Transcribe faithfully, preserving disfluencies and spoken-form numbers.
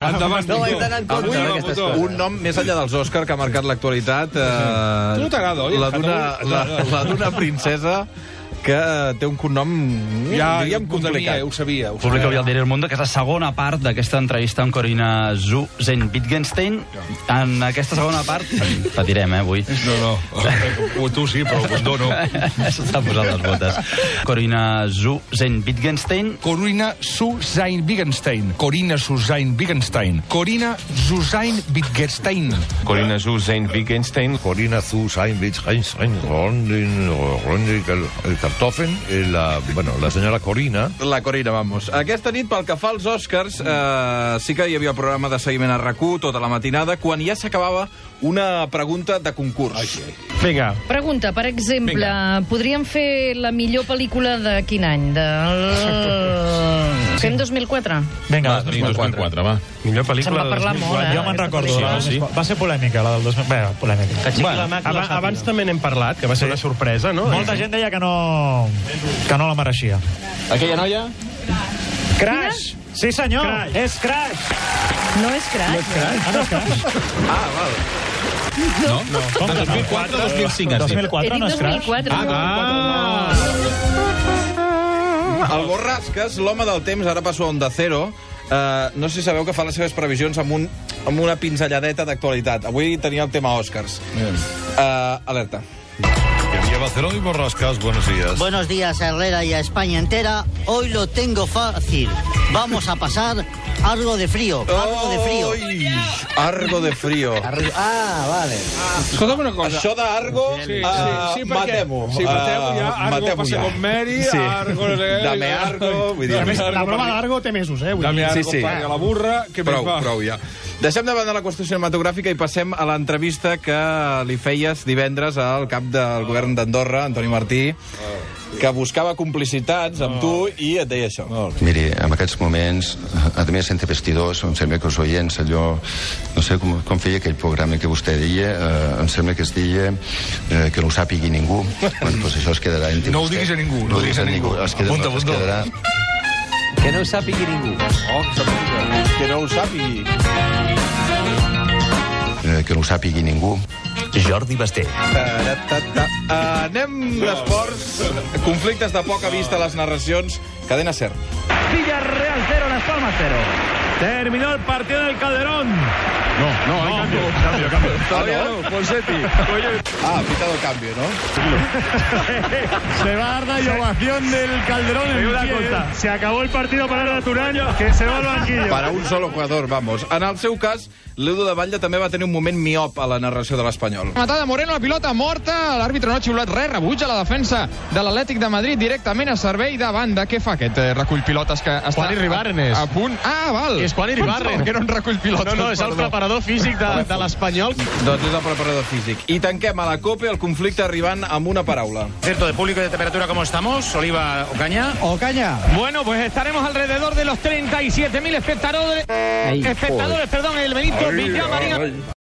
Endavant, no Botó. vaig anar en compte Avui, d'aquestes Botó. coses. Un nom més enllà dels Òscar que ha marcat l'actualitat. Eh, Tu no t'agrada, oi? La d'una la, Catalunya? la d'una princesa que té un cognom, Ja, diríem, ho sabia, complicat. ho sabia. Ho Publica avui sabia. al diari El Mundo, que és la segona part d'aquesta entrevista amb Corina Zu-Zen-Wittgenstein. En aquesta segona part... Patirem, eh, avui. No, no. Tu sí, però Botó no. S'està posant les botes. Corina Zu-Zen-Wittgenstein. Corina Susain Wittgenstein. Corina Susain Wittgenstein. Corina Susain Wittgenstein. Corina Susain Wittgenstein. Corina Susain Wittgenstein, Rondin, Rondin, Kartoffen, i la, bueno, la senyora Corina. La Corina, vamos. Aquesta nit, pel que fa als Oscars, eh, sí que hi havia programa de seguiment a RAC u tota la matinada, quan ja s'acabava una pregunta de concurs. Vinga. Pregunta, per exemple, Vinga. podríem fer la millor pel·lícula de quin any? Del... Fem dos mil quatre? Vinga, dos mil quatre, va. Millor Se'n pel·lícula va de parlar dos mil molt, quatre. eh? jo me'n aquesta recordo. pel·lícula. La, Sí, sí. Va ser polèmica, la del dos mil... Bé, polèmica. Bueno, abans, abans també n'hem parlat, que va ser una sorpresa, no? Molta gent deia que no, que no la mereixia. Aquella noia? Crash! Sí, senyor, Crash. és Crash! No és Crash? Ah, no és Crash? Ah, val. No, no. Com que dos mil quatre o dos mil cinc, has dos dit? mil He quatre dit no és dos mil Crash? quatre. Ah! El Borrasques, l'home del temps, ara passo a Onda Cero. Uh, no sé si sabeu que fa les seves previsions amb, un, amb una pinzelladeta d'actualitat. Avui tenia el tema Oscars. Uh, alerta. Que lleva Cero y Borrascas, buenos días. Buenos días a Herrera y a España entera. Hoy lo tengo fácil. Vamos a pasar algo de frío. Algo de frío. Oi, Argo de frío. Ah, vale. Escolta'm una cosa. Això d'Argo, Sí, uh, sí, sí, perquè... matem-ho. Sí, matem-ho ja. Uh, Argo matem-ho passa ja. con Mary, Sí. Argo... no sé què, Dame ja. Argo, vull dir... Dame A més, Argo la broma per- d'Argo té mesos, eh? Vull Dame dir. Argo Sí, sí. per la burra, que Prou, més va. prou ja. Deixem de banda la qüestió cinematogràfica i passem a l'entrevista que li feies divendres al cap del govern d'Andorra, Antoni Martí, que buscava complicitats amb tu i et deia això. Miri, en aquests moments, a més entre vestidors, em sembla que els oients, allò, no sé com, com feia aquell programa que vostè deia, eh, em sembla que es deia eh, que no ho sàpigui ningú. Bueno, doncs això es quedarà entre No ho vostè. diguis a ningú, No ho diguis a ningú. Es, queda, Apunta, no, es apunta. quedarà... Que no ho sàpigui ningú. Oh, que sàpiga. Que no ho sàpigui. Eh, que no ho sàpigui ningú. Jordi Basté. Ta-ra-ta-ta. Uh, anem d'esports. Conflictes de poca vista a les narracions. Cadena Ser. Villarreal cero, Las Palmas cero. Terminó el partido del Calderón. No, no, hay cambio. Cambio, cambio. Todavía no, Ponseti. Ah, pitado cambio, ¿no? Se va a dar la ovación del Calderón en una cosa. Se acabó el partido para el Naturano, que se va al banquillo. Para un solo jugador, vamos. En el seu cas, l'Edu de Batlle també va tenir un moment miop a la narració de l'Espanyol. Matada Moreno, la pilota morta, l'àrbitre no ha xiulat res, rebutja la defensa de l'Atlètic de Madrid directament a servei de banda. Què fa aquest eh, recull pilotes que està Juan Iribarren a, és. a punt? Ah, val. És Juan Iribarren. Per què no en recull pilotes? No, no, és el Perdó. preparador físic de, de l'Espanyol. Doncs és el preparador físic. I tanquem a la COPE el conflicte arribant amb una paraula. Cierto, de público y de temperatura, ¿cómo estamos? Oliva Ocaña. Ocaña. Bueno, pues estaremos alrededor de los treinta y siete mil espectadores, espectadores, perdón, el Benito Villamarín.